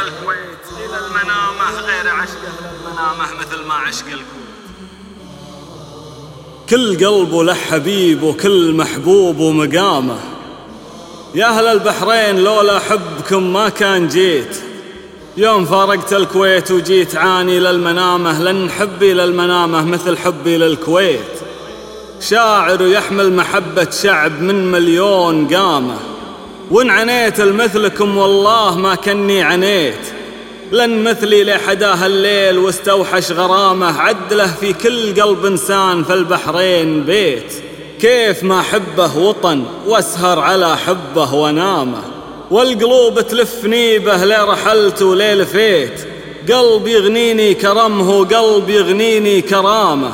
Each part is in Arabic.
الكويت إلى المنامة غير عشق أهل المنامة مثل ما عشق الكويت. كل قلب له حبيب وكل محبوب ومقامه. يا أهل البحرين لولا حبكم ما كان جيت. يوم فارقت الكويت وجيت عاني للمنامة، لن حبي للمنامة مثل حبي للكويت. شاعر يحمل محبة شعب من مليون قامة، وإن عنيت لمثلكم والله ما كني عنيت. لن مثلي لحداه الليل واستوحش غرامه، عدله في كل قلب إنسان في البحرين بيت. كيف ما حبه وطن واسهر على حبه ونامه، والقلوب تلفني به لي رحلت ولي لفيت. قلب يغنيني كرمه وقلب يغنيني كرامه،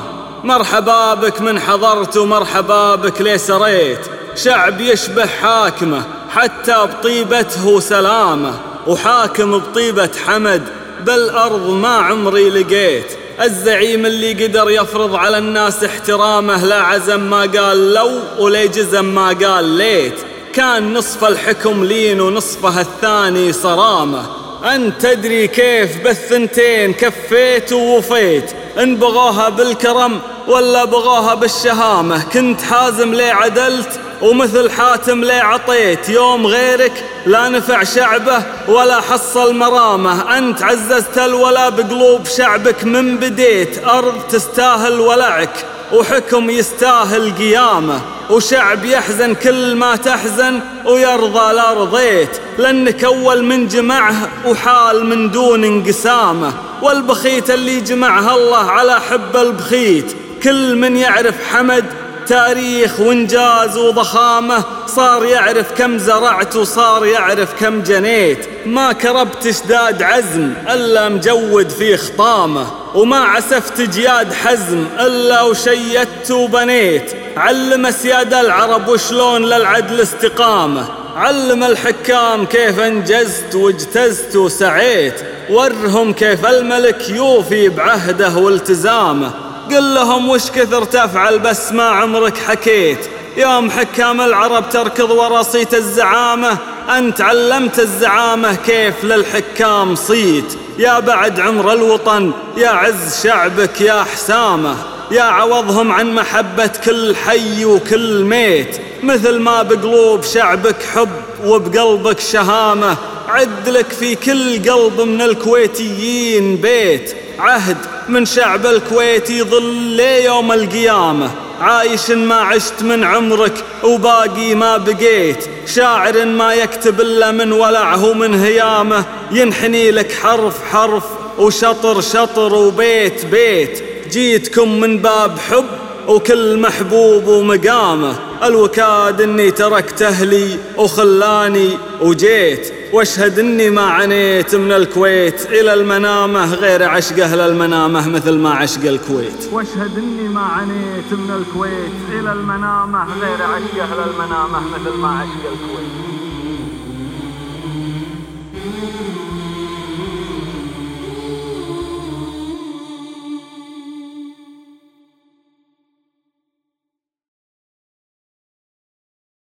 مرحبا بك من حضرت ومرحبا بك لي سريت. شعب يشبه حاكمه حتى بطيبته وسلامه، وحاكم بطيبة حمد بالأرض ما عمري لقيت. الزعيم اللي قدر يفرض على الناس احترامه، لا عزم ما قال لو ولا جزم ما قال ليت. كان نصف الحكم لين ونصفها الثاني صرامة، أنت تدري كيف بالثنتين كفيت ووفيت. إن بغوها بالكرم ولا بغوها بالشهامة، كنت حازم لي عدلت ومثل حاتم لي عطيت. يوم غيرك لا نفع شعبه ولا حصل مرامه، أنت عززت الولا بقلوب شعبك من بديت. أرض تستاهل ولعك وحكم يستاهل قيامه، وشعب يحزن كل ما تحزن ويرضى لا رضيت. لأنك أول من جمعه وحال من دون انقسامه، والبخيت اللي جمعها الله على حب البخيت. كل من يعرف حمد تاريخ وانجاز وضخامه، صار يعرف كم زرعت وصار يعرف كم جنيت. ما كربت اشداد عزم إلا مجود في خطامه، وما عسفت جياد حزم إلا وشيدت وبنيت. علم أسياد العرب وشلون للعدل استقامة، علم الحكام كيف انجزت واجتزت وسعيت. ورهم كيف الملك يوفي بعهده والتزامه، قل لهم وش كثر تفعل بس ما عمرك حكيت. يوم حكام العرب تركض ورا صيت الزعامة، أنت علمت الزعامة كيف للحكام صيت. يا بعد عمر الوطن يا عز شعبك يا حسامة، يا عوضهم عن محبة كل حي وكل ميت. مثل ما بقلوب شعبك حب وبقلبك شهامة، عدلك في كل قلب من الكويتيين بيت. عهد من شعب الكويت يظل لي يوم القيامة، عايش ما عشت من عمرك وباقي ما بقيت. شاعر ما يكتب إلا من ولعه ومن هيامه، ينحني لك حرف حرف وشطر شطر وبيت بيت. جيتكم من باب حب وكل محبوب ومقامه، الوكاد اني تركت اهلي وخلاني وجيت. واشهد اني ما عنيت من الكويت الى المنامه غير عشق اهل المنامه مثل ما عشق الكويت. واشهد اني ما عنيت من الكويت الى المنامه غير عشق اهل المنامه مثل ما عشق الكويت.